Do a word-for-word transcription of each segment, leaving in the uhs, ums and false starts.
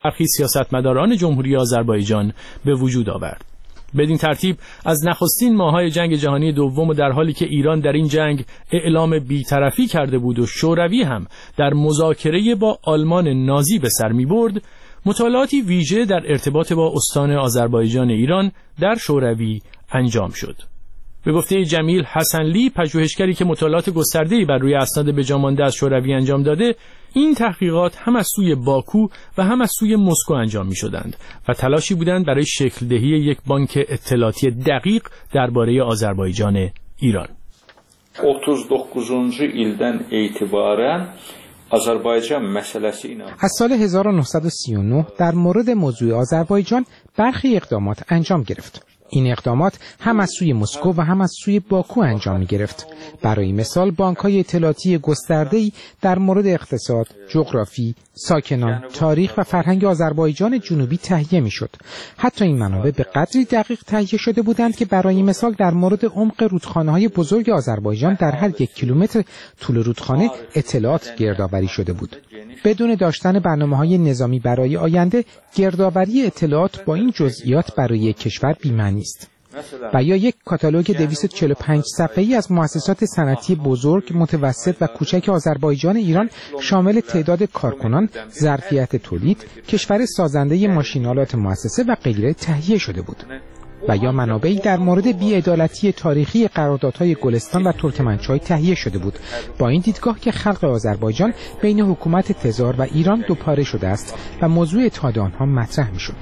برخی سیاستمداران جمهوری آذربایجان به وجود آورد. بدین ترتیب از نخستین ماه‌های جنگ جهانی دوم و در حالی که ایران در این جنگ اعلام بی‌طرفی کرده بود و شوروی هم در مذاکره با آلمان نازی به سر می‌برد، مطالعاتی ویژه در ارتباط با استان آذربایجان ایران در شوروی انجام شد. به گفته جمیل حسنلی، پژوهشگری که مطالعات گسترده‌ای بر روی اسناد بجامانده از شوروی انجام داده، این تحقیقات هم از سوی باکو و هم از سوی مسکو انجام می شدند و تلاشی بودند برای شکل دهی یک بانک اطلاعاتی دقیق درباره آذربایجان ایران. otuz doqquzuncu ildən etibarən آذربایجان مسئله‌سی اینا از سال هزار و نهصد و سی و نه در مورد موضوع آذربایجان برخی اقدامات انجام گرفت. این اقدامات هم از سوی مسکو و هم از سوی باکو انجام می گرفت. برای مثال بانک‌های اطلاعاتی گسترده‌ای در مورد اقتصاد، جغرافی، ساکنان، تاریخ و فرهنگ آذربایجان جنوبی تهیه می‌شد. حتی این منابع به قدری دقیق تهیه شده بودند که برای مثال در مورد عمق رودخانه‌های بزرگ آذربایجان در هر یک کیلومتر طول رودخانه اطلاعات گردآوری شده بود. بدون داشتن برنامه‌های نظامی برای آینده، گردآوری اطلاعات با این جزئیات برای یک کشور بی‌معنی است. و یا یک کاتالوگ دویست و چهل و پنج صفحه‌ای از مؤسسات صنعتی بزرگ، متوسط و کوچک آذربایجان ایران شامل تعداد کارکنان، ظرفیت تولید، کشور سازنده ماشین‌آلات مؤسسه و غیره تهیه شده بود. و یا منابعی در مورد بی‌عدالتی تاریخی قراردادهای گلستان و ترکمنچای تهیه شده بود، با این دیدگاه که خلق آذربایجان بین حکومت تزار و ایران دوپاره شده است و موضوع اتحاد آنها مطرح می‌شد.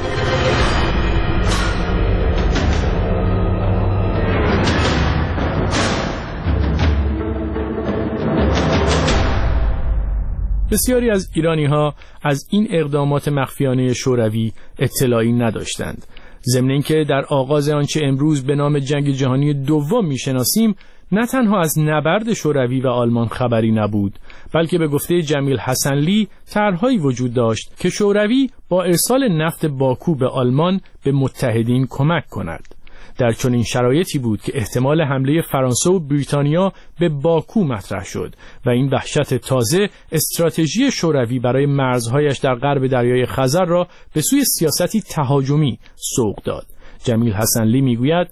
بسیاری از ایرانی‌ها از این اقدامات مخفیانه شوروی اطلاعی نداشتند. ضمن اینکه در آغاز آنچه امروز به نام جنگ جهانی دوم می‌شناسیم، نه تنها از نبرد شوروی و آلمان خبری نبود، بلکه به گفته جمیل حسنلی طرح‌هایی وجود داشت که شوروی با ارسال نفت باکو به آلمان به متحدین کمک کند. در چنین شرایطی بود که احتمال حمله فرانسه و بریتانیا به باکو مطرح شد و این وحشت تازه استراتژی شوروی برای مرزهایش در غرب دریای خزر را به سوی سیاستی تهاجمی سوق داد. جمیل حسنلی میگوید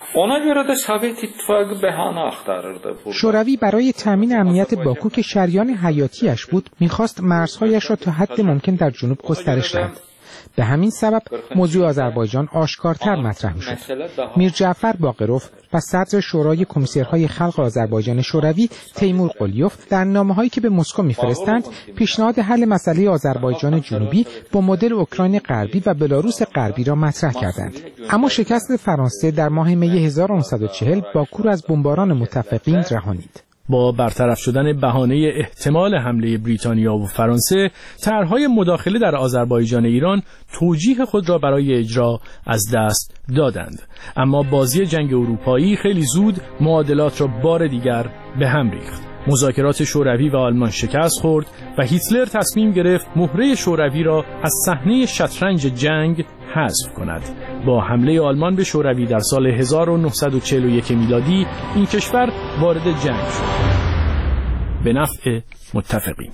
شوروی برای تامین امنیت باکو که شریان حیاتیش بود میخواست مرزهایش را تا حد ممکن در جنوب گسترش دهد. به همین سبب موضوع آذربایجان آشکارتر مطرح می‌شد. میر جعفر باقروف و صدر شورای کمیسرهای خلق آذربایجان شوروی تیمور قلیوف در نامه‌هایی که به مسکو می‌فرستند پیشنهاد حل مسئله آذربایجان جنوبی با مدل اوکراین غربی و بلاروس غربی را مطرح کردند. اما شکست فرانسه در ماه می هزار و نهصد و چهل باکو را از بمباران متفقین رهانید. با برطرف شدن بهانه احتمال حمله بریتانیا و فرانسه، طرح‌های مداخله در آذربایجان ایران توجیه خود را برای اجرا از دست دادند. اما بازی جنگ اروپایی خیلی زود معادلات را بار دیگر به هم ریخت. مذاکرات شوروی و آلمان شکست خورد و هیتلر تصمیم گرفت مهره شوروی را از صحنه شطرنج جنگ حذف کند. با حمله آلمان به شوروی در سال هزار و نهصد و چهل و یک میلادی این کشور وارد جنگ شد به نفع متفقین.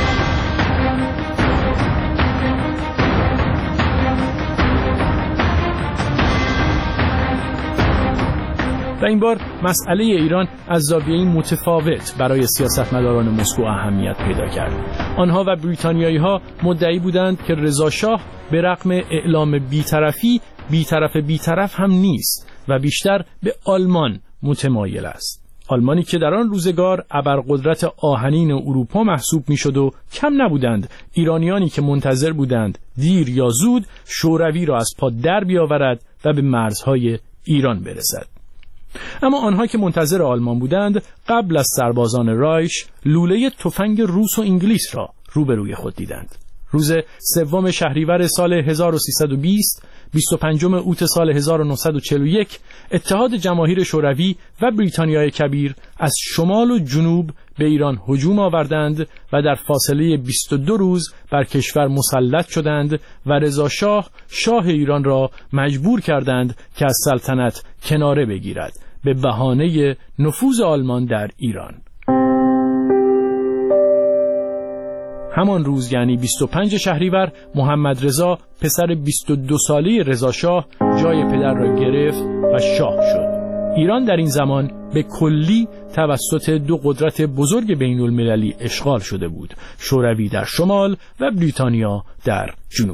و این بار مسئله ایران از زاویه‌ای متفاوت برای سیاستمداران مسکو اهمیت پیدا کرد. آنها و بریتانیایی‌ها مدعی بودند که رضا شاه به رغم اعلام بی‌طرفی، بی‌طرف بی‌طرف هم نیست و بیشتر به آلمان متمایل است. آلمانی که در آن روزگار ابرقدرت آهنین اروپا محسوب می‌شد و کم نبودند ایرانیانی که منتظر بودند دیر یا زود شوروی را از پا در بیاورد و به مرزهای ایران برسد. اما آنها که منتظر آلمان بودند قبل از سربازان رایش لوله تفنگ روس و انگلیس را روبروی خود دیدند. روز سوم شهریور سال هزار و سیصد و بیست، بیست و پنجم اوت سال هزار و نهصد و چهل و یک، اتحاد جماهیر شوروی و بریتانیای کبیر از شمال و جنوب به ایران هجوم آوردند و در فاصله بیست و دو روز بر کشور مسلط شدند و رضا شاه شاه ایران را مجبور کردند که از سلطنت کناره بگیرد به بهانه نفوذ آلمان در ایران. همان روز یعنی بیست و پنج شهریور محمد رضا پسر بیست و دو ساله رضا شاه جای پدر را گرفت و شاه شد. ایران در این زمان به کلی توسط دو قدرت بزرگ بین المللی اشغال شده بود، شوروی در شمال و بریتانیا در جنوب.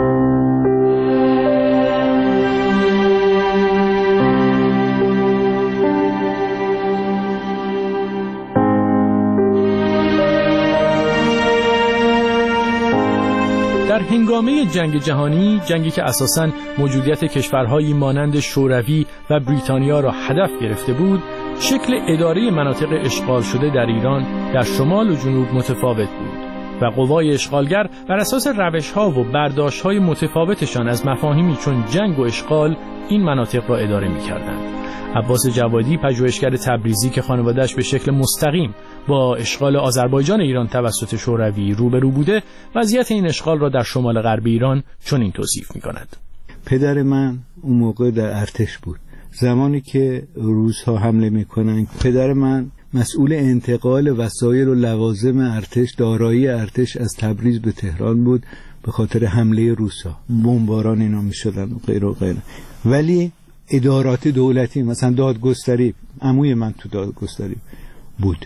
در هنگامه جنگ جهانی، جنگی که اساساً موجودیت کشورهایی مانند شوروی و بریتانیا را هدف گرفته بود، شکل اداره مناطق اشغال شده در ایران در شمال و جنوب متفاوت بود و قوای اشغالگر بر اساس روش‌ها و برداشت‌های متفاوتشان از مفاهیمی چون جنگ و اشغال این مناطق را اداره می‌کردند. عباس جوادی، پژوهشگر تبریزی که خانواده‌اش به شکل مستقیم با اشغال آذربایجان ایران توسط شوروی روبرو بوده، وضعیت این اشغال را در شمال غرب ایران چنین توصیف می‌کند. پدر من اون موقع در ارتش بود. زمانی که روس‌ها حمله می‌کنن، پدر من مسئول انتقال وسایل و لوازم ارتش، دارایی ارتش از تبریز به تهران بود به خاطر حمله روس‌ها. بمباران اینا می‌شدن و غیره و غیره. ولی ادارات دولتی، مثلا دادگستری، عموی من تو دادگستری بود.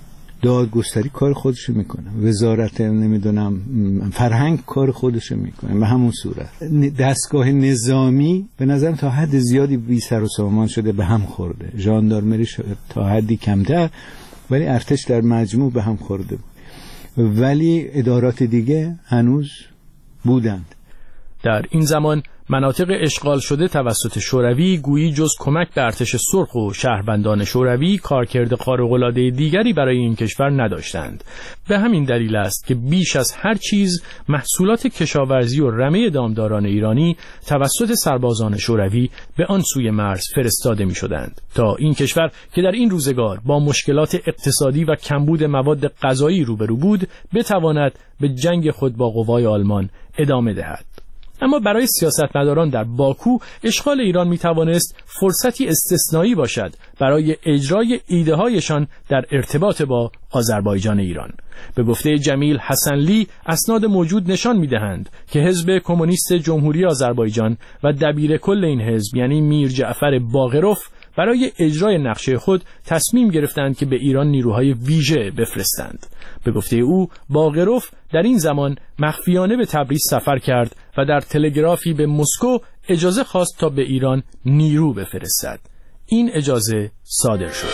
دادگستری کار خودشو میکنه، وزارت نمیدونم فرهنگ کار خودشو میکنه. به همون صورت دستگاه نظامی به نظرم تا حد زیادی بی سر و سامان شده، به هم خورده. ژاندارمری تا حدی کمتر، ولی ارتش در مجموع به هم خورده بود. ولی ادارات دیگه هنوز بودند. در این زمان مناطق اشغال شده توسط شوروی گویی جز کمک به ارتش سرخ و شهروندان شوروی کارکرد خارق‌العاده دیگری برای این کشور نداشتند. به همین دلیل است که بیش از هر چیز محصولات کشاورزی و رمه دامداران ایرانی توسط سربازان شوروی به آن سوی مرز فرستاده می‌شدند تا این کشور که در این روزگار با مشکلات اقتصادی و کمبود مواد غذایی روبرو بود، بتواند به جنگ خود با قوای آلمان ادامه دهد. اما برای سیاستمداران در باکو اشغال ایران می توانست فرصتی استثنایی باشد برای اجرای ایده هایشان در ارتباط با آذربایجان ایران. به گفته جمیل حسنلی، اسناد موجود نشان می دهند که حزب کمونیست جمهوری آذربایجان و دبیر کل این حزب یعنی میر جعفر باقروف برای اجرای نقشه خود تصمیم گرفتند که به ایران نیروهای ویژه بفرستند. به گفته او، باقروف در این زمان مخفیانه به تبریز سفر کرد و در تلگرافی به مسکو اجازه خواست تا به ایران نیرو بفرستد. این اجازه صادر شد.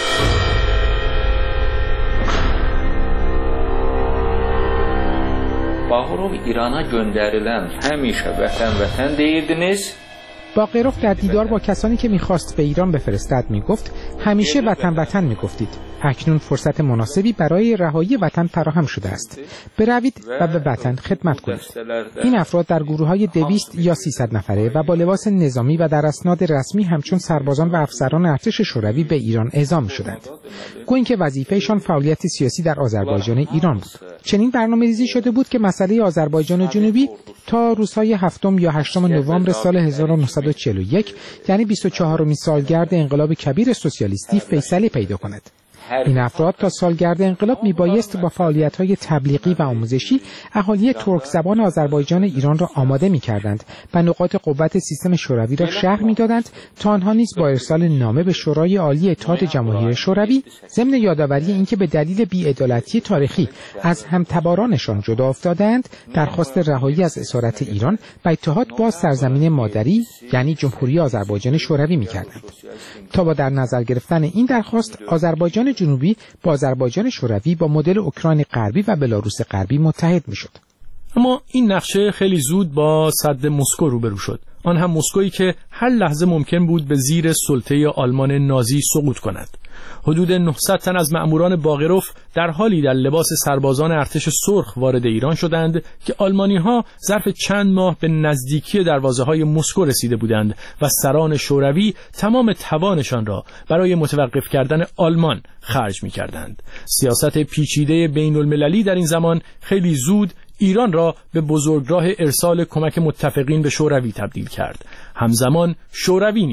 Bağırov İran'a gönderilen həmişə vətən vətən deyirdiniz. باقروف در دیدار با کسانی که می‌خواست به ایران بفرستد می‌گفت همیشه وطن وطن می‌گفتید. اکنون فرصت مناسبی برای رهایی وطن فراهم شده است. بروید و به وطن خدمت کنید. این افراد در گروه‌های دویست یا سیصد نفره و با لباس نظامی و در اسناد رسمی همچون سربازان و افسران ارتش شوروی به ایران اعزام شدند. گویا که وظیفه‌شان فعالیت سیاسی در آذربایجان ایران بود. چنین برنامه‌ریزی شده بود که مسئله آذربایجان جنوبی تا روزهای هفتم یا هشتم نوامبر سال هزار و نهصد و چهل و یک یعنی بیست و چهارمین سالگرد انقلاب کبیر سوسیالیستی فیصله پیدا کند. این افراد تا سالگرد انقلاب میبایست با فعالیت‌های تبلیغی و آموزشی اهالی ترک زبان آذربایجان ایران را آماده می‌کردند و نقاط قوت سیستم شوروی را شرح می‌دادند تا آنها نیز با ارسال نامه به شورای عالی اتحاد جماهیر شوروی ضمن یادآوری اینکه به دلیل بی‌عدالتی تاریخی از همتبارانشان جدا افتادند درخواست رهایی از اسارت ایران و اتحاد با سرزمین مادری یعنی جمهوری آذربایجان شوروی می‌کردند. تا با در نظر گرفتن این درخواست آذربایجان جنوبی با آذربایجان شوروی با مدل اوکراین غربی و بلاروس غربی متحد میشد. اما این نقشه خیلی زود با سد مسکو روبرو شد. آن هم مسکویی که هر لحظه ممکن بود به زیر سلطه آلمان نازی سقوط کند. حدود نهصد تن از مأموران باقروف در حالی در لباس سربازان ارتش سرخ وارد ایران شدند که آلمانی‌ها ظرف چند ماه به نزدیکی دروازه‌های مسکو رسیده بودند و سران شوروی تمام توانشان را برای متوقف کردن آلمان خرج می‌کردند. سیاست پیچیده بین‌المللی در این زمان خیلی زود ایران را به بزرگراه ارسال کمک متفقین به شوروی تبدیل کرد. همزمان شوروی نیز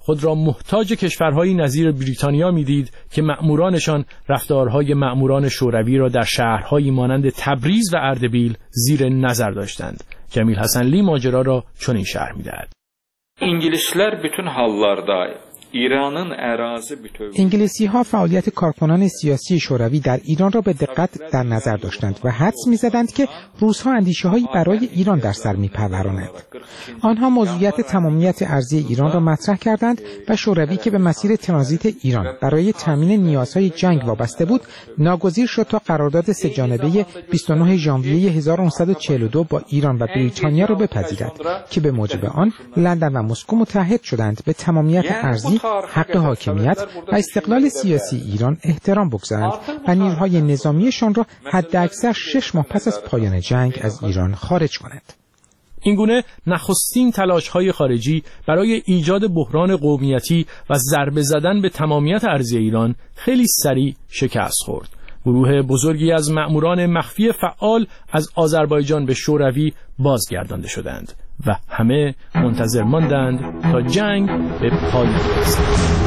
خود را محتاج کشورهایی نظیر بریتانیا میدید که مأمورانشان رفتارهای مأموران شوروی را در شهرهایی مانند تبریز و اردبیل زیر نظر داشتند. جمیل حسنلی ماجرا را چنین شرح می‌دهد. İngilislər bütün hallarda ایرانın ərazi bütöv انگلیسی ها فعالیت کارکنان سیاسی شوروی در ایران را به دقت در نظر داشتند و حدس می‌زدند که روس‌ها اندیشه‌هایی برای ایران در سر می‌پرورانند. آنها موضوعیت تمامیت ارضی ایران را مطرح کردند و شوروی که به مسیر ترانزیت ایران برای تامین نیازهای جنگ وابسته بود، ناگزیر شد تا قرارداد سه جانبه بیست و نه ژانویه هزار و نهصد و چهل و دو با ایران و بریتانیا را بپذیرد که به موجب آن لندن و مسکو متحد شدند به تمامیت ارضی، حق حاکمیت و استقلال سیاسی ایران احترام بگذارند و نیروهای نظامیشان را حداکثر شش ماه پس از پایان جنگ از ایران خارج کنند. اینگونه نخستین تلاش‌های خارجی برای ایجاد بحران قومیتی و ضربه زدن به تمامیت ارضی ایران خیلی سریع شکست خورد. گروه بزرگی از مأموران مخفی فعال از آذربایجان به شوروی بازگردانده شدند و همه منتظر ماندند تا جنگ به پایان برسد.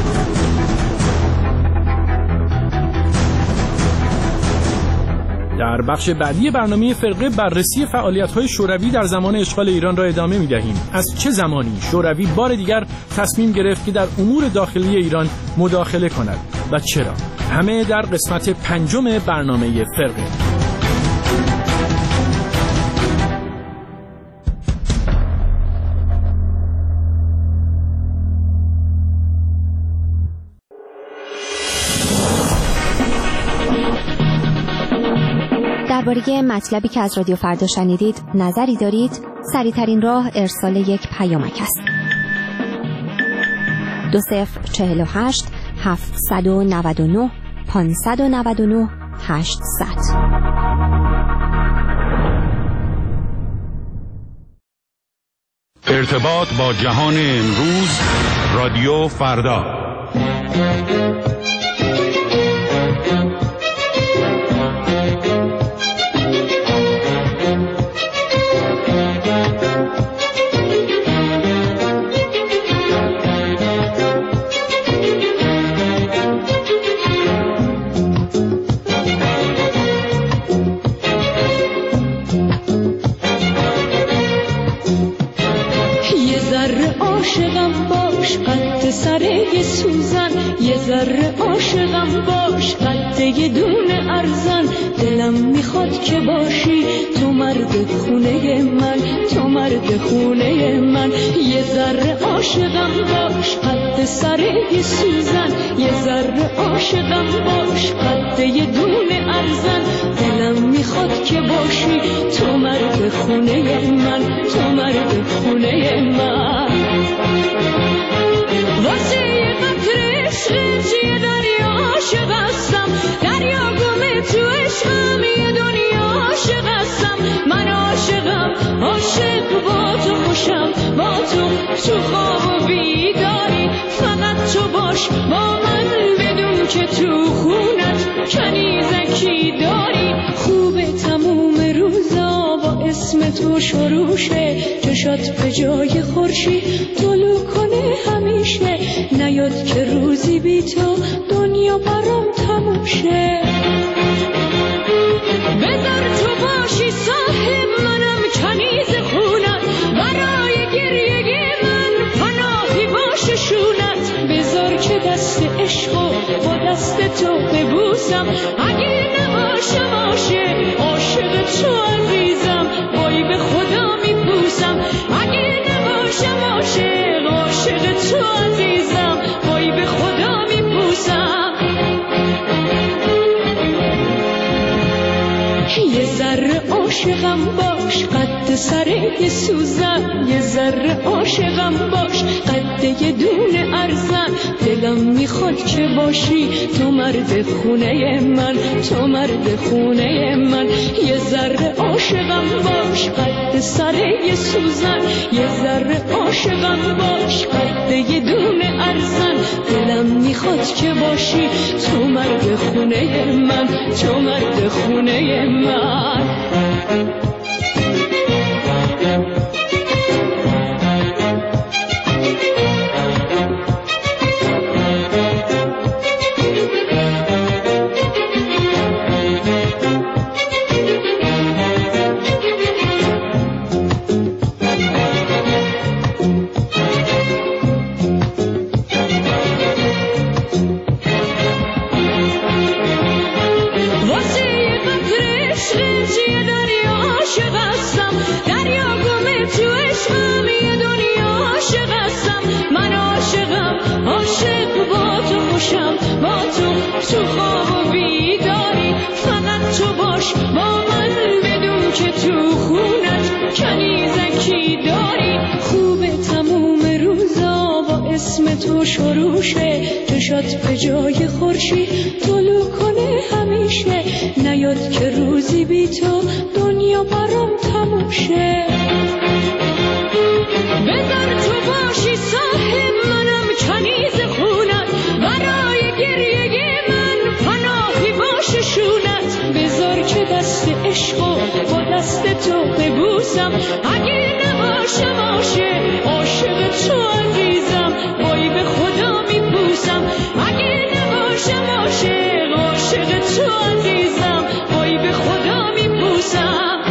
در بخش بعدی برنامه فرقه بررسی فعالیت‌های شوروی در زمان اشغال ایران را ادامه می‌دهیم. از چه زمانی شوروی بار دیگر تصمیم گرفت که در امور داخلی ایران مداخله کند و چرا؟ همه در قسمت پنجم برنامه فرقه. درباره مطلبی که از رادیو فردا شنیدید نظری دارید؟ سریع‌ترین راه ارسال یک پیامک است. دو صفر چهل و هشت هفتصد و نود و نه پانصد و نود و نه هشتصد. ارتباط با جهان امروز، رادیو فردا. عاشقم باش قد سره سوزن، یه ذره عاشقم باش قد یه دونه ارزن. دلم میخواد که باشی تو مرد خونه من، تو مرد خونه من. یه ذره عاشقم باش قد سره سوزن، یه ذره عاشقم باش قد یه دونه ارزن. دلم میخواد که باشی تو مرد خونه من، تو مرد خونه من. واسه یه قطر عشقت یه دریا عاشق هستم، دریا گمه تو عشقم یه دنیا عاشق هستم. من عاشقم، عاشق با تو خوشم، با تو تو خواب و بیداری. فقط تو باش با من بدون که تو خونت کنیزکی داری. خوبه تموم روزا با اسم تو شروع شه، چشات به جای خورشید طلوع کنه همیشه. نیاد که روزی بی تو دنیا برام تموم شه. بذار تو باشی صاحب منم کنیز خونت، برای گریه من پناهی باشه شونت. بذار که دست عشقو با دست تو ببوسم، اگه نباشه باشه عاشق تو عزیزم. وای به خدا میپوسم اگه نباشه باشه عاشق تو عزیزم. وای به خدا میپوسم. یه ذره عاشقم باش قد سره سوزن، یه ذره عاشقم باش قد یه دونه ارزن. دلم میخواد که باشی تو مرد خونه من، تو مرد خونه من. یه ذره عاشقم باش قد سره سوزن، یه ذره عاشقم باش قد یه دونه ارزن. دلم میخواد که باشی تو مرد خونه من، تو مرد خونه من. داری. خوبه تموم روزا با اسم تو شروع شه، چشات به جای خورشید طلوع کنه همیشه. نیاد که روزی بی تو دنیا برام تموم شه. بذار تو باشی صاحب منم کنیز خونت، برای گریه من پناهی باشه شونت. بذار که دست عشقو با دست تو ببوسم، اگه نباشم عاشق عاشق تو عزیزم. وای به خدا میپوسم اگه نباشم عاشق عاشق تو عزیزم. وای به خدا میپوسم.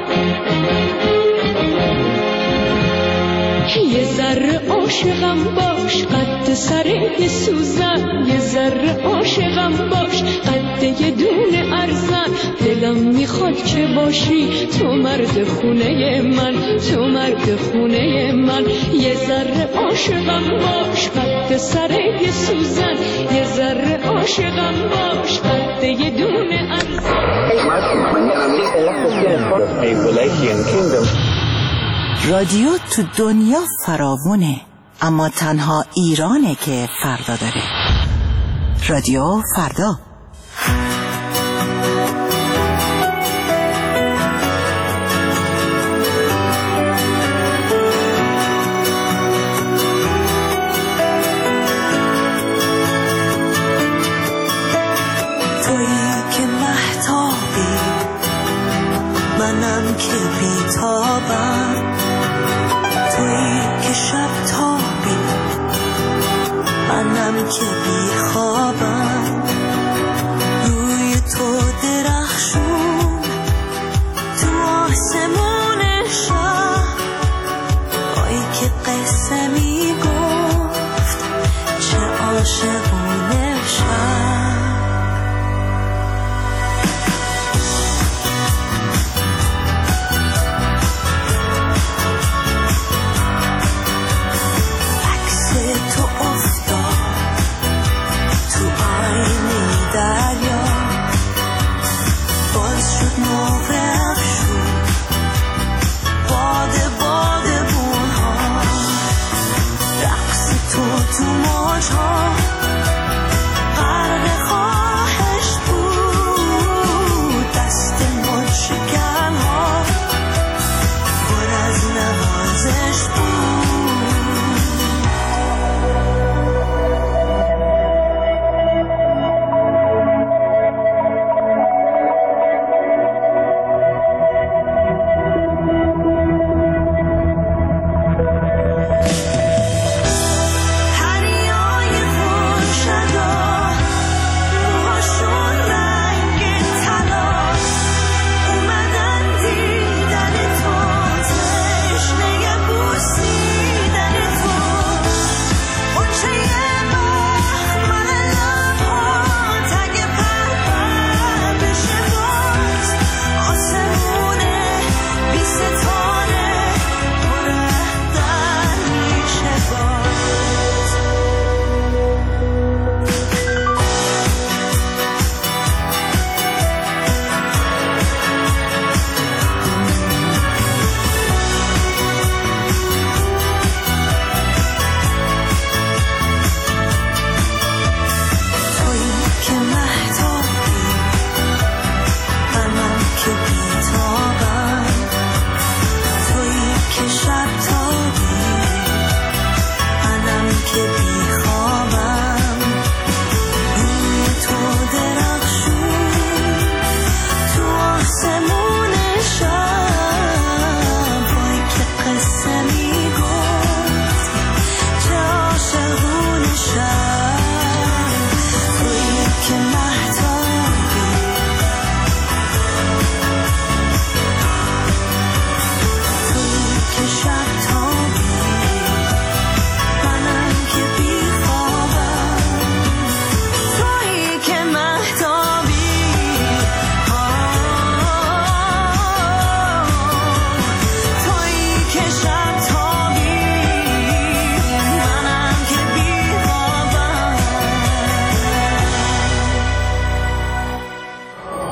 یه ذره عاشقم باش قد سر یه سوزن، یه ذره عاشقم باش قد یه دونه ارزن. دلم میخواد که باشی تو مرد خونه من، تو مرد خونه من. یه ذره عاشقم باش قد سر یه سوزن، یه ذره عاشقم باش قد یه دونه ارزن. رادیو تو دنیا فراوونه، اما تنها ایرانه که فردا داره. رادیو فردا. تویی که مهتابی، منم که بیتابم. تویی که شب تابی، منم که بیخوابم. روی تو درخشون تو آسمون شب، آی که قصه میگفت چه عاشقونه شب.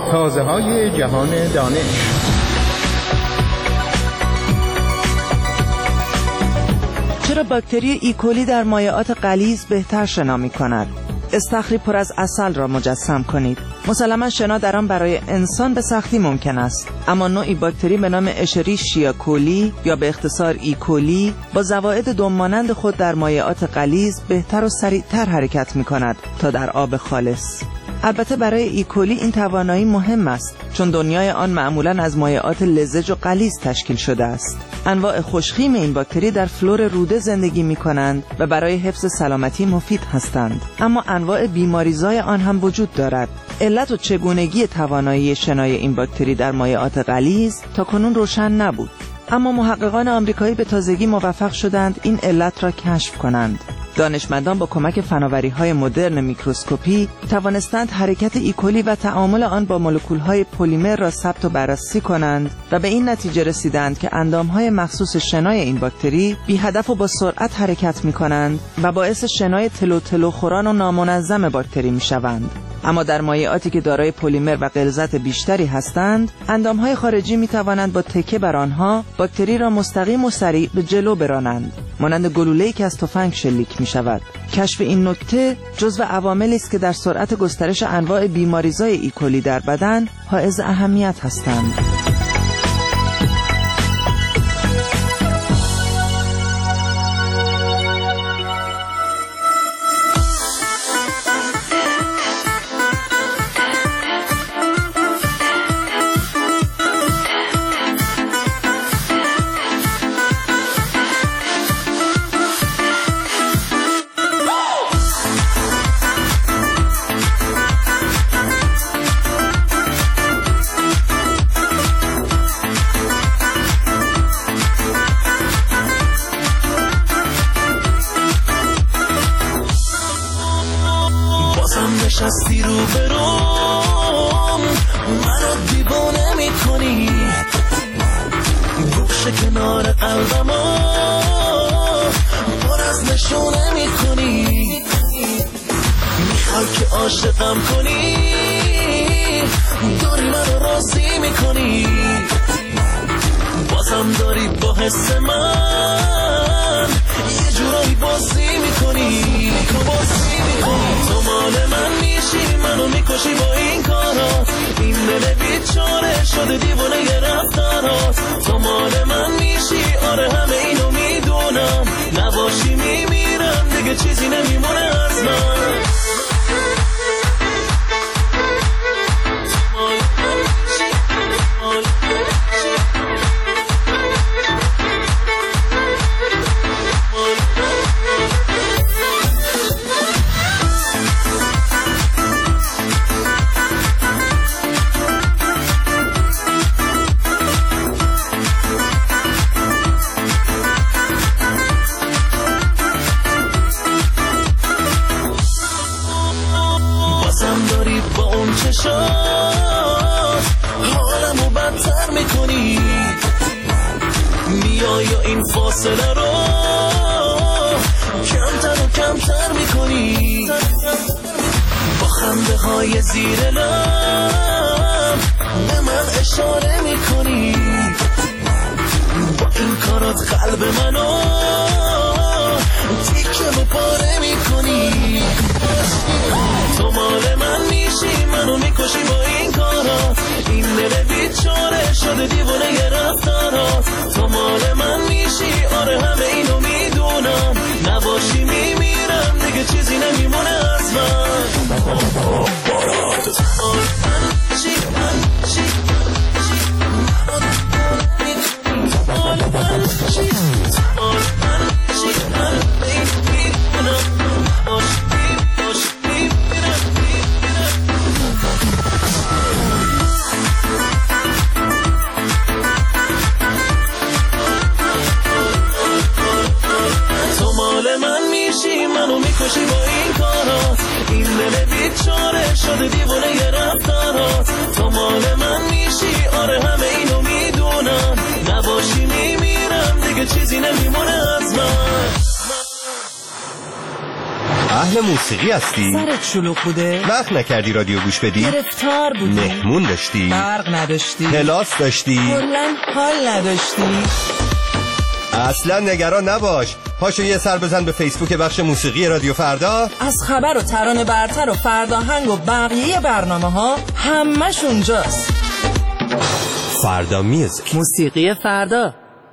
تازه‌های جهان دانش. چرا باکتری ایکولی در مایعات غلیظ بهتر شنا می‌کند؟ استخری پر از عسل را مجسم کنید. مسلماً شنا در آن برای انسان به سختی ممکن است، اما نوعی باکتری به نام اشریشیا کولی یا به اختصار ایکولی با زوائد دممانند خود در مایعات غلیظ بهتر و سریعتر حرکت می‌کند تا در آب خالص. البته برای ایکولی این توانایی مهم است، چون دنیای آن معمولاً از مایعات لزج و غلیظ تشکیل شده است. انواع خوشخیم این باکتری در فلور روده زندگی می کنند و برای حفظ سلامتی مفید هستند، اما انواع بیماریزای آن هم وجود دارد. علت و چگونگی توانایی شنای این باکتری در مایعات غلیظ تا کنون روشن نبود، اما محققان آمریکایی به تازگی موفق شدند این علت را کشف کنند. دانشمندان با کمک فناوری‌های مدرن میکروسکوپی توانستند حرکت ایکولی و تعامل آن با مولکول‌های پلیمر را ثبت و بررسی کنند و به این نتیجه رسیدند که اندام‌های مخصوص شنای این باکتری بی هدف و با سرعت حرکت می‌کنند و باعث شنای تلو تلو خوران و نامنظم باکتری می‌شوند. اما در مایعاتی که دارای پلیمر و غلظت بیشتری هستند، اندام‌های خارجی می‌توانند با تکه بر آنها باکتری را مستقیم و سریع به جلو برانند، مانند گلوله‌ای که از تفنگ شلیک می‌شود. کشف این نکته جزو عواملی است که در سرعت گسترش انواع بیماریزای ایکولی در بدن حائز اهمیت هستند. نشستی رو برام، منو دیوانه میکنی، گوشه کنار قلبمو پر از نشونه میکنی، میخوای که عاشقم کنی، داری منو راضی میکنی، بازم داری با حس من یه جورایی بازی میکنی، بازی میکنی. تو مال من میشی، منو میکشی با این کارا، این دل بیچاره شده دیوانه یه رفتارات. تو مال من میشی، آره همه اینو میدونم، نباشی میمیرم دیگه چیزی نمیمونه از من. حالمو بدتر میکنی، میای و این فاصله رو کمتر و کمتر میکنی، با خنده های زیر لب به من اشاره میکنی، با این کارات قلب منو تیکه و پاره میکنی. تو مال من میشی، منو میکشی با این کارات، این دل بیچاره شده دیوانه یه رفتارات. تو مال من میشی، آره همه اینو میدونم، نباشی میمیرم دیگه چیزی نمیمونه از من. بارات میکشی با این کارات، این دل بیچاره شده دیوانه یه رفتارات. تو مال من میشی، آره همه اینو میدونم، نباشی میمیرم دیگه چیزی نمیمونه از من. اهل موسیقی هستی؟ سرت شلوغ بوده؟ وقت نکردی رادیو گوش بدی؟ گرفتار بودی؟ مهمون داشتی؟ برق نداشتی؟ کلاس داشتی؟ کلاً حال نداشتی؟ اصلا نگران نباش، پاشو یه سر بزن به فیسبوک بخش موسیقی رادیو فردا. از خبر و ترانه برتر و فرداهنگ و بقیه برنامه ها همش اونجاست. فردا میوزیک، موسیقی فردا.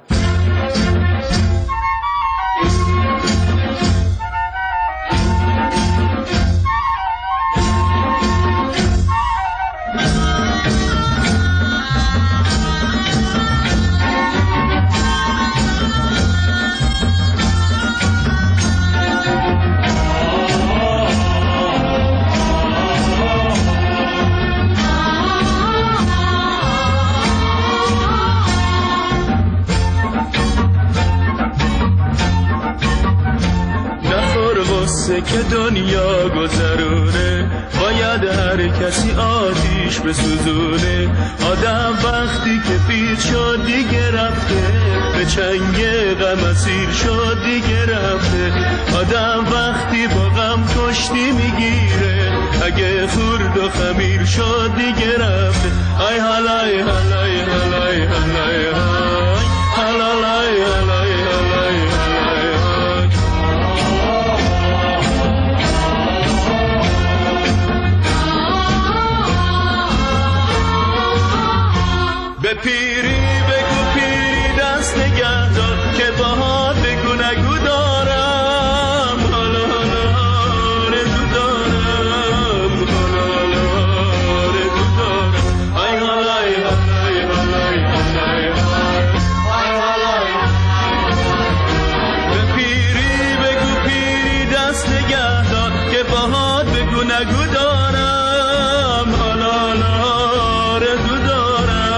که دنیا گذرونه باید هر کسی آتیش بسوزونه. آدم وقتی که پیر شد دیگه رفته، به چنگ غم اسیر شد دیگه رفته. آدم وقتی با غم کشتی میگیره، اگه خورد و خمیر شد دیگه رفته. ای حالای حالای حالای حالای حالای حالای به پیری بگو پیری دست نگه دار که باهات بگو نگو دارم. حالا حالا آرزو دارم، حالا حالا آرزو دارم. ای حالای حالای حالای حالای حالای. به پیری بگو پیری دست نگه دار که باهات بگو نگو دارم. حالا حالا آرزو دارم.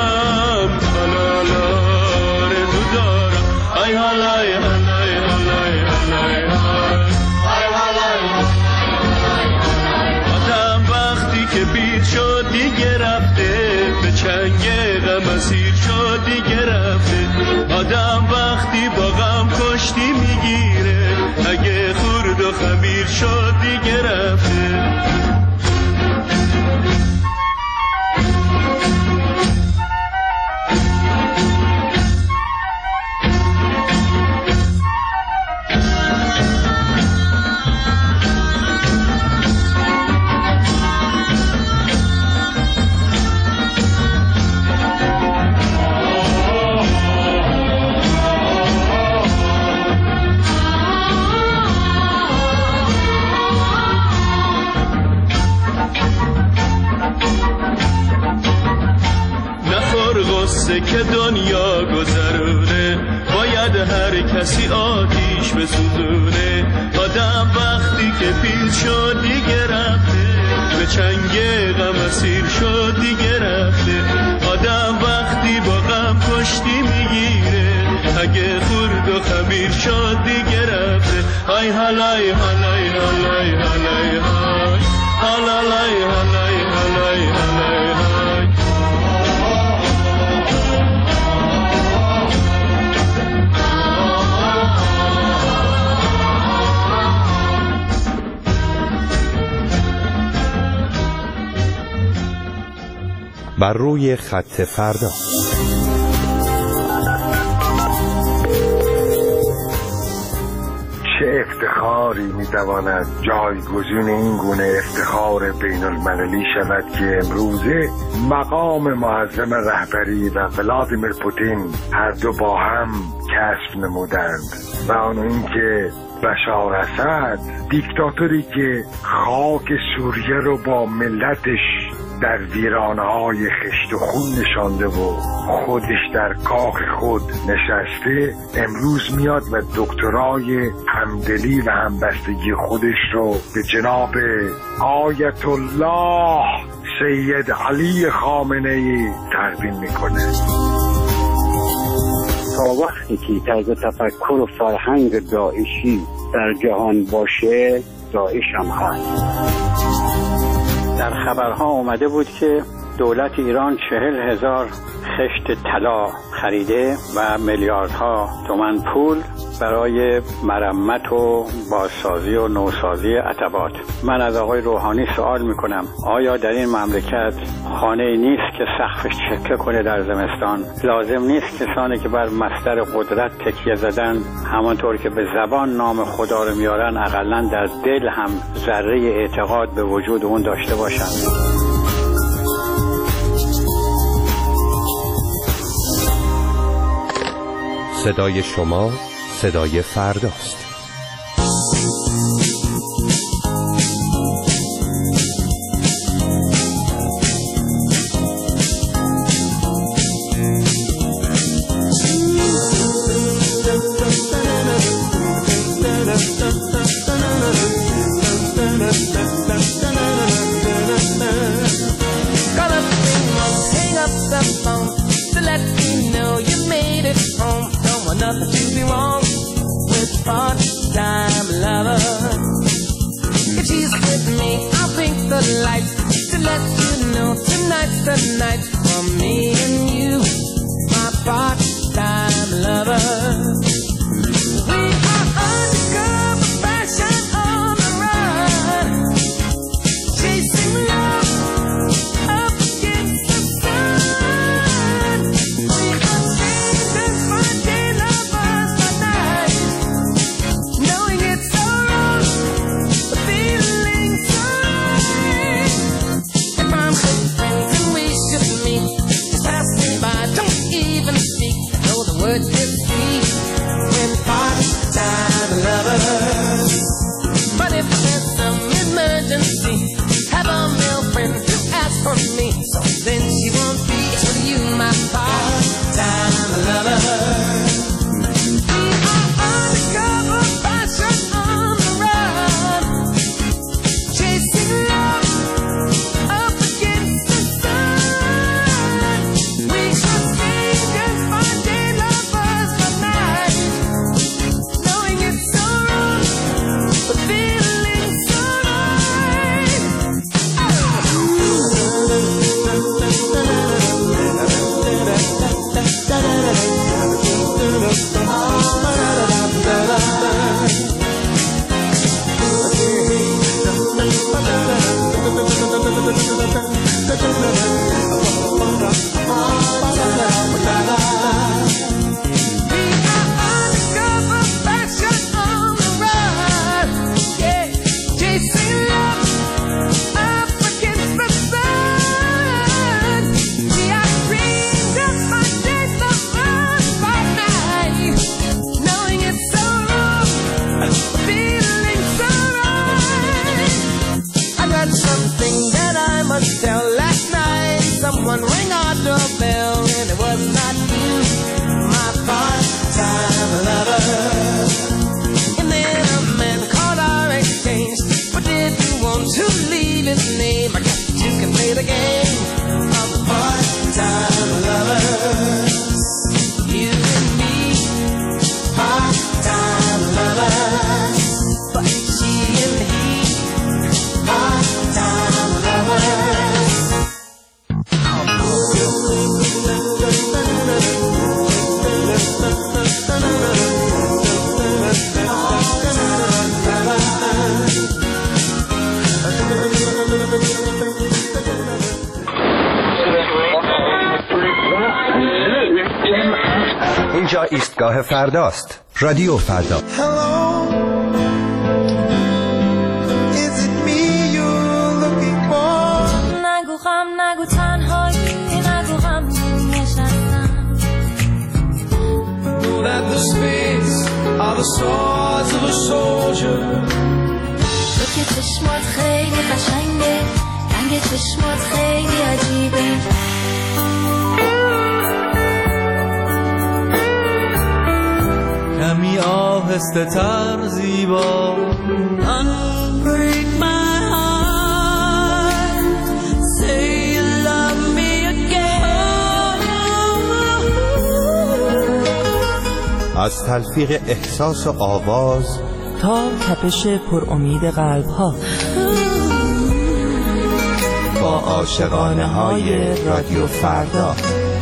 آدم وقتی که پیر شد دیگه رفته، به چنگ غم اسیر شد دیگه رفته. آدم وقتی با غم کشتی میگیره، اگه خورد و خمیر شد دیگه رفته. که دنیا گذرونه باید هر کسی آتیش بسوزونه. آدم وقتی که پیر شد دیگه رفته، به چنگ غم اسیر شد دیگه رفته. آدم وقتی با غم کشتی میگیره، اگه خورد و خمیر شد دیگه رفته. ای حالای حالای حالای حالای حالای حالای حالای حالای. بر روی خط فردا. چه افتخاری میتواند جایگزین این گونه افتخار بین المللی شود که امروزه مقام معظم رهبری و ولادیمیر پوتین هر دو با هم کسب نمودند، و آن اینکه بشار اسد، دیکتاتوری که خاک سوریه رو با ملتش در ویرانه‌های خشت و خون نشانده و خودش در کاخ خود نشسته، امروز میاد و دکترای همدلی و همبستگی خودش رو به جناب آیت الله سید علی خامنه‌ای تقدیم میکنه. تا وقتی که طرز تفکر و فرهنگ داعشی در جهان باشه، داعش هم هست. در خبرها اومده بود که دولت ایران چهل هزار خشت طلا خریده و میلیاردها تومان پول برای مرمت و بازسازی و نوسازی عتبات. من از آقای روحانی سوال میکنم آیا در این مملکت خانه نیست که سقفش چکه کنه در زمستان؟ لازم نیست کسانی که بر مصدر قدرت تکیه زدن همانطور که به زبان نام خدا رو میارن اقلن در دل هم ذره اعتقاد به وجود اون داشته باشن؟ صدای شما صدای فرداست. Nothing to be wrong with part-time lover. If she's with me, I'll blink the lights to let you know tonight's the night for me and you, my part-time lover. We are undercover fashion on the run, chasing love up against the sun. We are strangers by day, lovers by night, knowing it's so wrong, but feeling so right. If I'm good friends and we should meet, just pass me by, don't even speak. I know the word is sweet when part-time lovers. But if there's some emergency, have a male friend to ask for me, so then she won't be with you, my part-time lover. We are undercover fashion on the run, chasing love up against the sun. We are strangers by day, lovers by night, knowing it's so wrong, but feeling so right. Tell last night someone rang our doorbell and it was not you, my part-time lover. And then a man called our exchange, but didn't want to leave his name. I guess you can play the game of part-time lovers. You and me, part-time lovers. But she and he, part-time lovers. اینجا ایستگاه فرداست. رادیو فردا. نگو غم نگو تنهایی نگو غم نشستم. Know that the spades are the swords of a soldier. تو که چشمات خیلی قشنگه، رنگ چشمات خیلی عجیبه. کمی آهسته تر زیبا. Unbreak my heart, say you love me again. از تلفیق احساس و آواز تا تپش پر امید قلب ها، با با عاشقانه های رادیو فردا.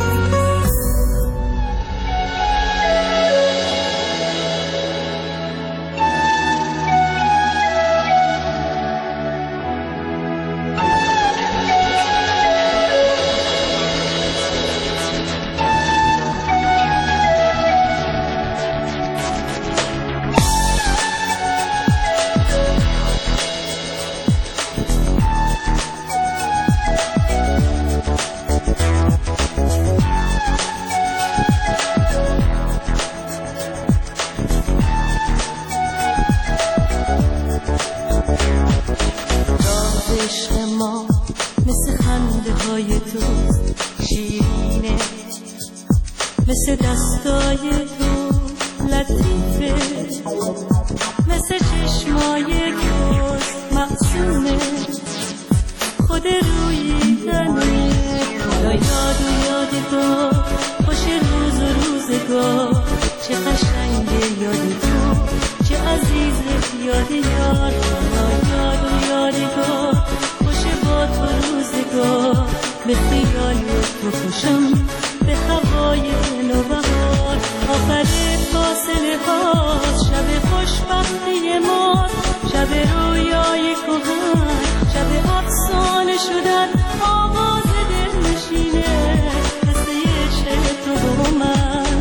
مثل دستای تو لطیفه، مثل چشمای تو معصومه، خود رویدنه. حالا یاد و یادگار، خوش روز و روزگار، چه قشنگه یاد تو، چه عزیزه یاد یار. حالا یاد و یادگار، خوش با تو روزگار، به خیال تو خوشم، به هوای نوبهار. آخر فاصله ها شب خوشبختی ما، شب رویای کهن، شب افسانه شدن، آواز دل نشینه، قصه عشق تو و من.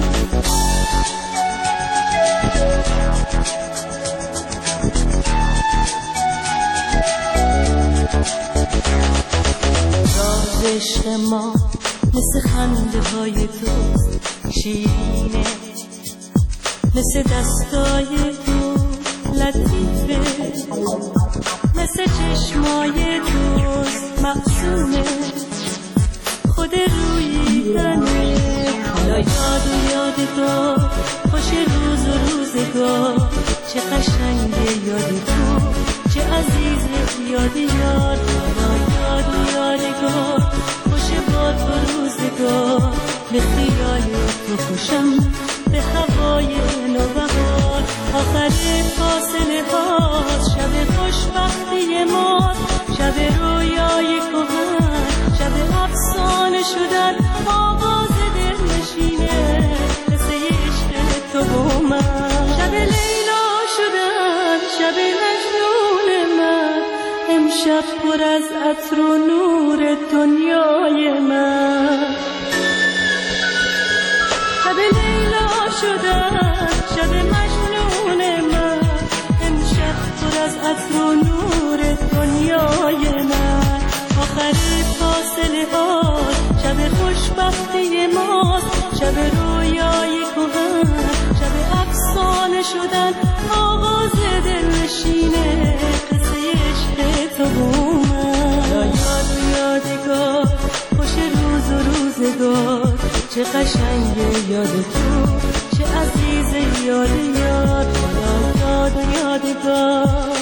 راز عشق ما مثل خنده های تو شیرینه، مثل دستای تو لطیفه، مثل چشمای تو معصومه، خود رویدنه. حالا یاد و یادگار، خوش روز و روزگار، چه قشنگه یاد تو، چه عزیزه یاد یار. حالا یاد و یادگار، با تو روزگار، به خیال تو خوشم، به هوای نوبهار. آخر فاصله ها شب خوشبختی ما، شب رویای کهن، شب افسانه شدن، آواز دل نشینه، قصه عشق تو و من. شب لیلا شدن، شب مجنون من، امشب پر از عطر و نور دنیای من. شب لیلا شدن، شب مجنون من، امشب پر از عطر و نور دنیای من. آخر فاصله ها شب خوشبختی ماست، شب رویای کهن، شب افسانه شدن، آواز دل نشینه، قصه عشق تو و من. یاد و یادگار، خوش روز و روزگار، چه قشنگه یاد تو، چه عزیزه یاد یاد. یاد و یادگار.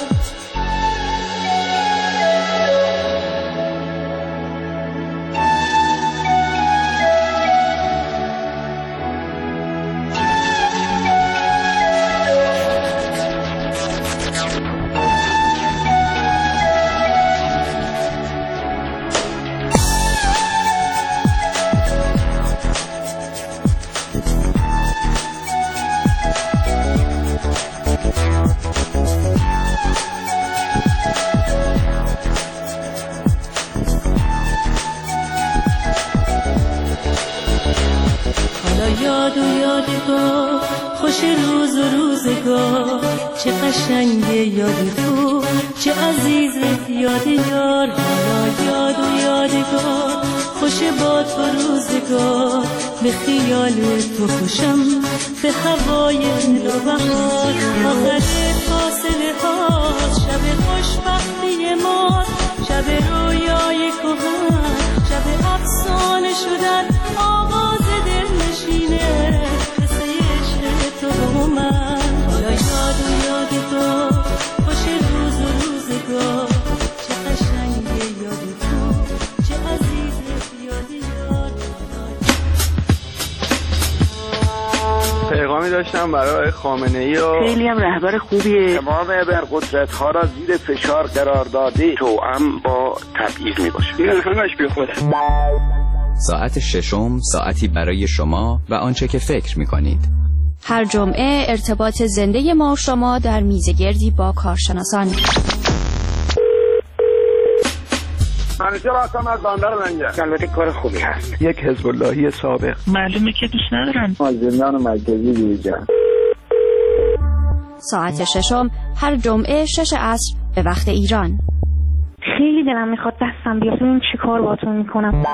یاد و یادگار، خوش روز و روزگار، چه قشنگه یاد تو، چه عزیزه یاد یار. حالا یاد و یادگار، خوش با تو روزگار، به خیال تو خوشم، به هوای نوبهار. آخر فاصله ها شب خوشبختی ما، شب رویای کهن، شب افسانه شدن، آواز دل نشینه، قصه عشق تو و من. حالا یاد و یادگار، خوش روز و روزگار، چه قشنگه یاد تو، چه عزیزه یاد یار. پیغامی داشتم میکنم برای خامنه‌ای و خیلی هم رهبر خوبیه. تمام ابرقدرت‌ها را زیر فشار قرار داده، توأم با تبعیض میباشه. این همش بی خوده. ساعت ششم، ساعتی برای شما و آنچه که فکر میکنید. هر جمعه ارتباط زنده ما و شما در میزگردی با کارشناسان. منیجر هستم از بندر لنگر. البته کار خوبی هست. یک حزب اللهی سابق. معلومه که دوست ندارن. از زندان مرکزی بیرون. ساعت ششم هر جمعه شش عصر به وقت ایران. خیلی دلم میخواد دستم بیاد ببینم چی کار باهاتون میکنم.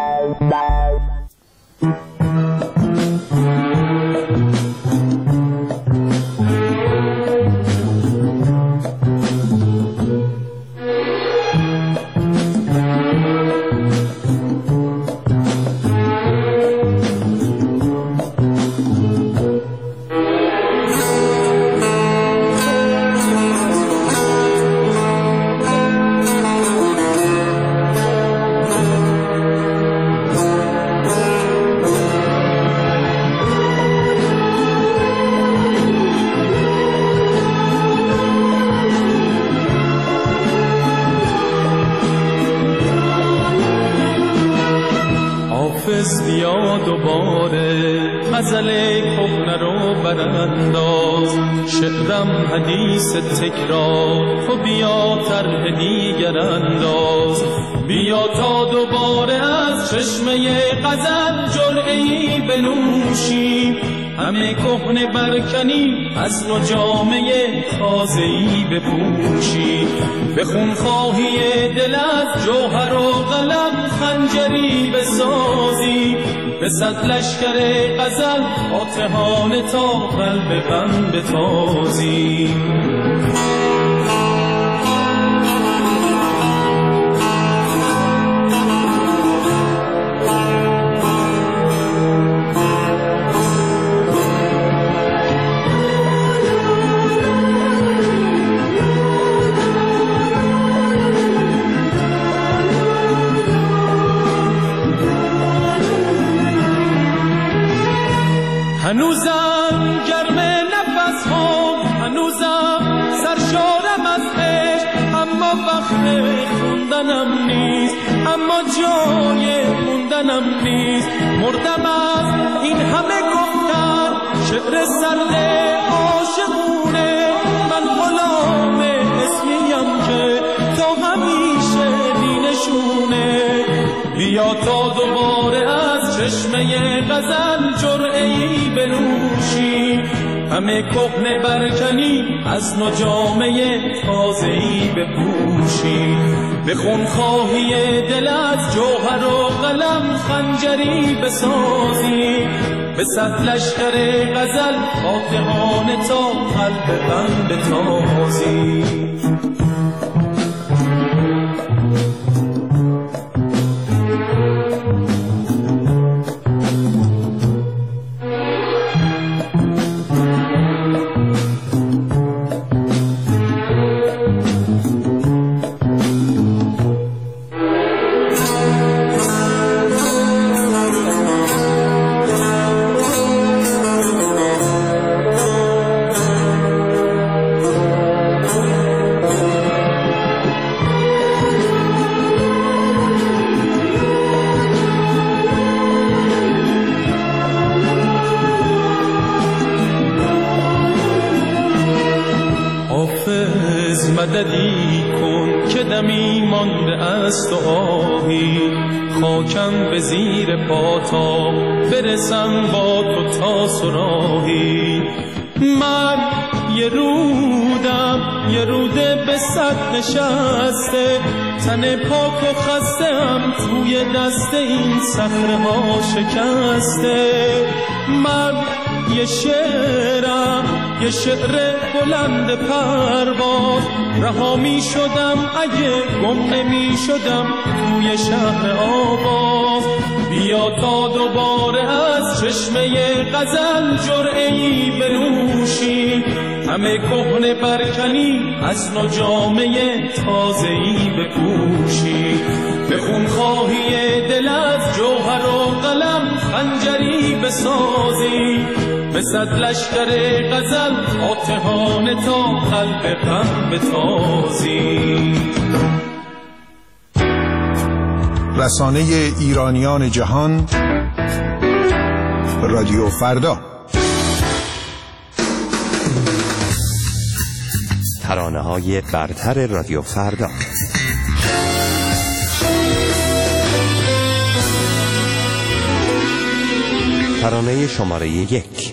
بیا دوباره غزل کهنه رو برانداز، شعرم حدیث تکرار، تو بیا طرح دیگر انداز. بیا تا دوباره از چشمه غزل جرعه‌ای بنوشیم، همه کهنه برکنی از نو جامه تازه‌ای بپوشی. به خونخواهی دل از جوهر و قلم خنجری بسازی، به صد لشکر غزل فاتحانه تا قلب غم بتازی. هنوزم گرم نفس ها، هنوزم سرشارم از عشق، اما وقت خوندنم نیست، اما جای موندنم نیست. مردم از این همه گفتن شعر سرد عاشقونه، من غلام اسمیم که تا همیشه بینشونه. بیا تا دوباره از چشمه غزل جرعه‌ای بنوشی، همه کهنه برکنی از نو جامه تازه‌ای بپوشی. به خونخواهی دل از جوهر و قلم خنجری بسازی، به صد لشکر غزل فاتحانه تا قلب غم بتازی. مددی کن که دمی مانده است و آهی، خاکم به زیر پاتا برسم با تو تا سراهی. من یه رودم یه روده به صد نشسته، تن پاک و خسته‌ام توی دست این صخره ها شکسته. من یه شعرم یه شعر بلند پرواز، رها می شدم اگه گم نمی شدم توی شهر آواز. بیا تا دوباره از چشمه غزل جرعه‌ای بنوشی، همه کهنه برکنی از نو جامه تازه‌ای بپوشی. به خونخواهی دل از جوهر و قلم خنجری بسازی، به رسد لشکر غزل فاتحانه تا قلب غم بتازی. رسانه ایرانیان جهان، رادیو فردا. ترانه‌های برتر رادیو فردا. ترانه شماره یک.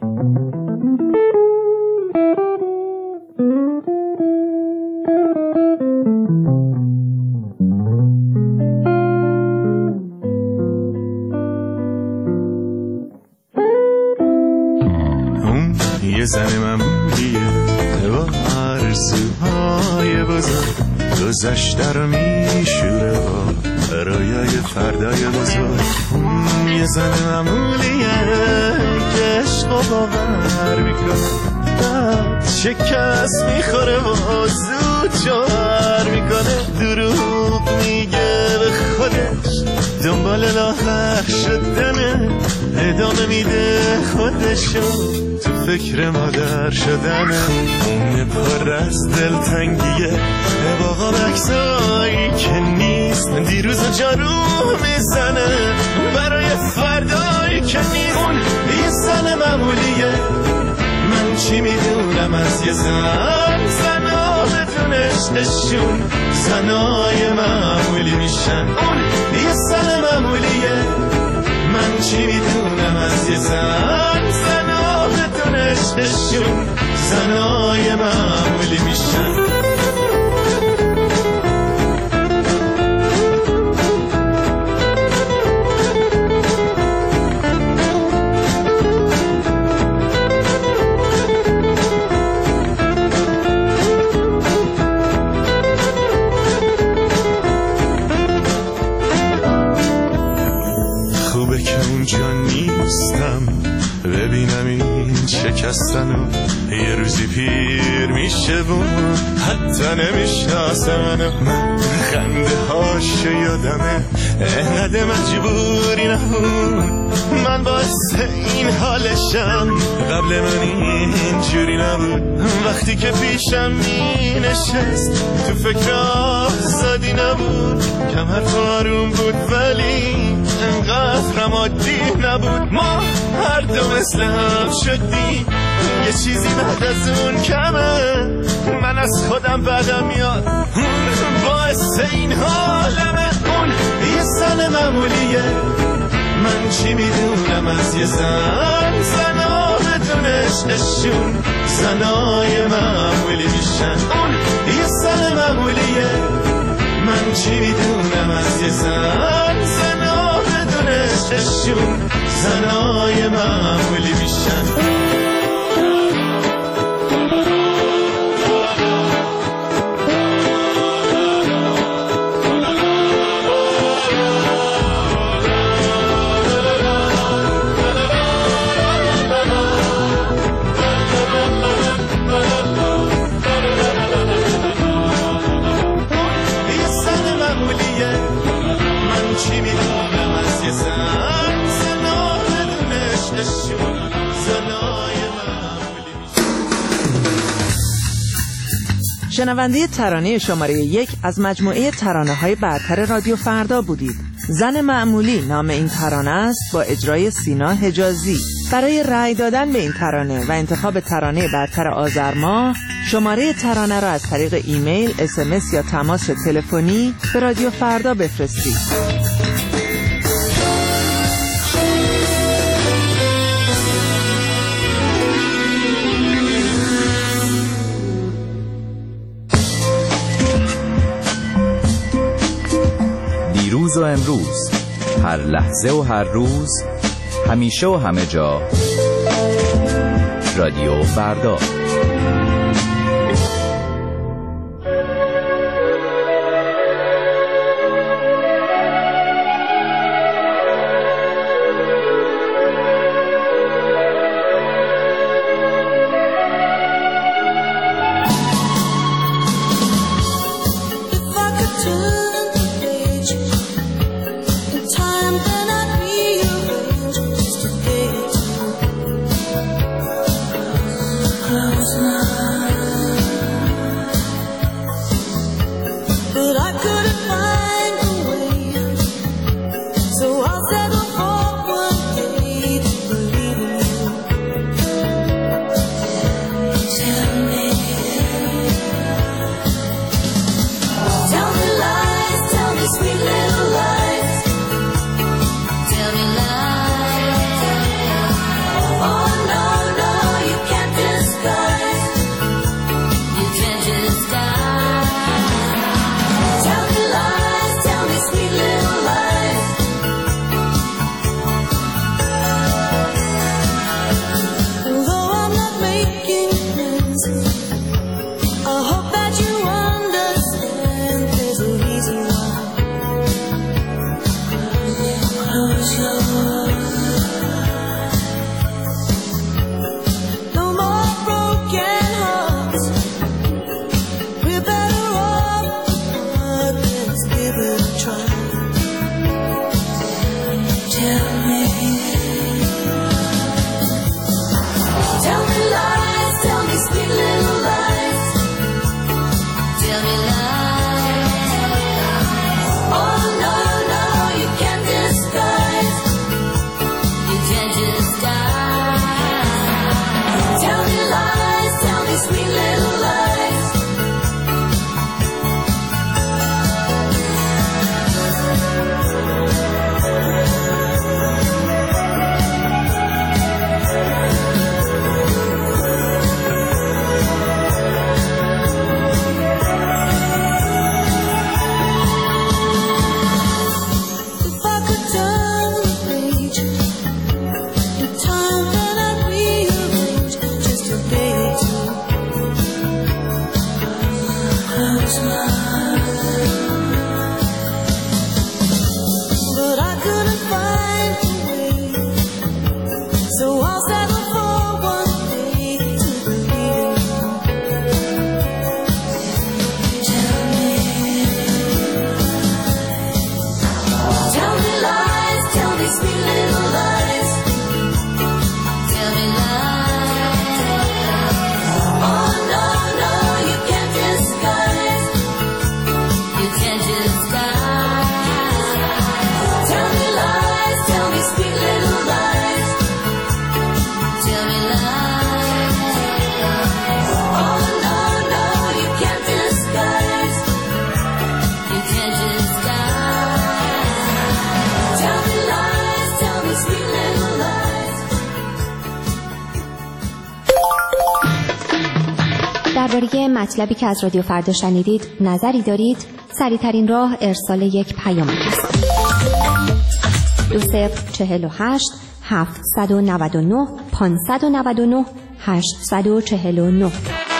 اون یه زن معمولیه با آرزوهای بزرگ، گذشته رو میشوره با برای فردای بزرگ. اون یه زن معمولیه که عشق و باور میکنه، شکست میخوره و زود جوهر میکنه، دروغ میگه به خودش دنبال لاغر شدنه، ادامه میده خودشو تو فکر مادر شدنه. اون پر از دلتنگیه باقا بکسایی که نیست، دیروز و جارو میزنه برای فردایی که نیست. اون یه زن معمولیه، من چی میدونم از یه زن، زنا بدون عشقشون زنای معمولی میشن. اون یه زن معمولیه، من چی میدونم از یه زن، زنا بدون عشقشون زنای معمولی میشن. خوبه که اونجا نیستم ببینم این شکستنو، یه روزی پیر میشه و حتی نمیشناسه منو. من خنده هاشو یادمه انقدر مجبوری نبود، من باعث این حالشم، قبل من اینجوری نبود. وقتی که پیشم می نشست تو فکر آزادی نبود، کمر آروم بود ولی انقدر عادی نبود. ما هر دو مثل هم شدیم، یه چیزی بعد از اون کمه، من از خودم بعدم میاد باعث این حالمه. اون یه زن معمولیه، من چی میدونم از یه زن، زنا بدون عشقشون زنای معمولی میشن. اون یه زن معمولیه، من چی میدونم از یه زن، زنا بدون عشقشون زنای معمولی میشن. شنونده ترانه شماره یک از مجموعه ترانه‌های برتر رادیو فردا بودید. زن معمولی نام این ترانه است با اجرای سینا حجازی. برای رأی دادن به این ترانه و انتخاب ترانه برتر آذر ماه، شماره ترانه را از طریق ایمیل، اس ام اس یا تماس تلفنی به رادیو فردا بفرستید. دیروز و امروز، هر لحظه و هر روز، همیشه و همه جا، رادیو فردا. Time then I'd rearrange just a day or two. درباره مطلبی که از رادیو فردا شنیدید نظری دارید؟ سریع‌ترین راه ارسال یک پیام است. دو صفر چهل و هشت هفتصد و نود و نه پانصد و نود و نه هشتصد و چهل و نه.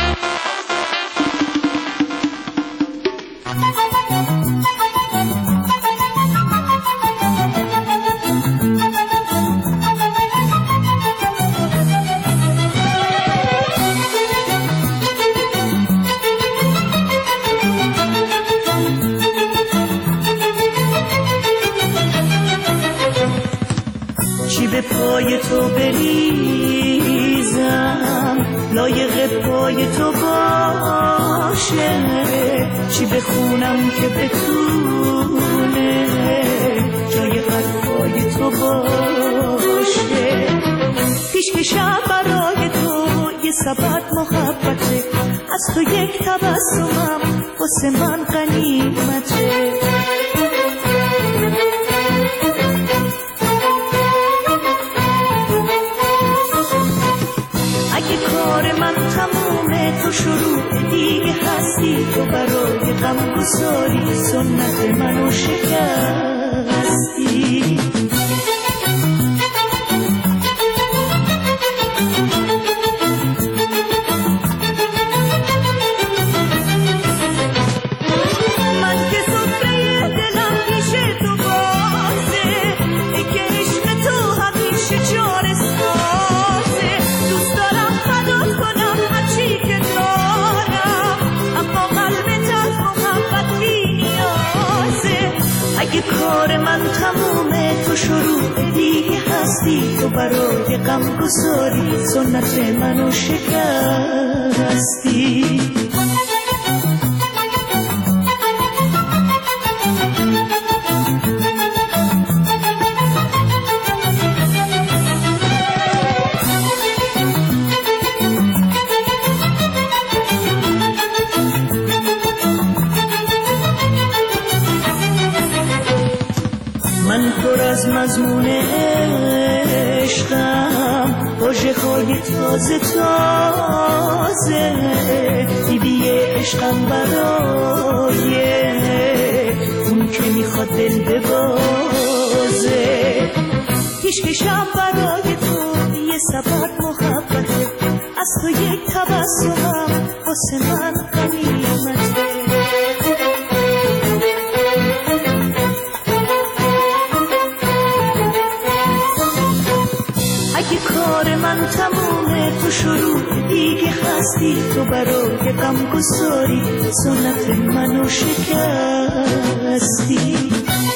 به پای تو بریزم لایق پای تو باشه، چی بخونم که بتونه جای حرفای تو باشه. پیشکشم برای تو یه سبد محبته، از تو یک تبسمم واسه من غنیمته. تو شروع دیگه هستی، تو برای غم گساری سنت منو شکستی. من که سفره دلم پیش تو بازه، ای که عشق تو همیشه جان سازه. دوست دارم فدات کنم هرچی که اگه کار من تمومه، تو شروع دیگه هستی، تو برای غم گساری سنت منو شکستی. من پر از مضمون عشقم، واژه های تازه تازه، دیدی عشقم برای اون که میخواد دل ببازه. پیشکشم برای تو یه سبد محبته، از تو یک تبسمم واسه من غنیمته. اگه کار من تمومه، تو شروع دیگه هستی، تو برای غم گساری سنت منو شکستی.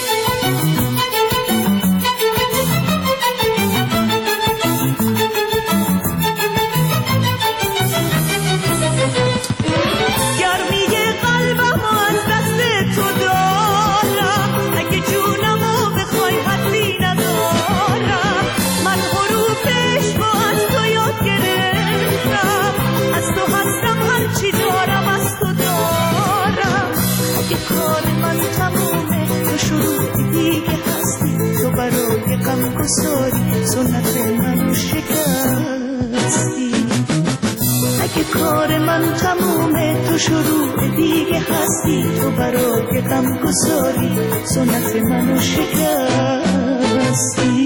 غم گساری سنت منو شکستی. اگه کار من تمومه، تو شروع دیگه هستی، تو برای غم گساری سنت منو شکستی.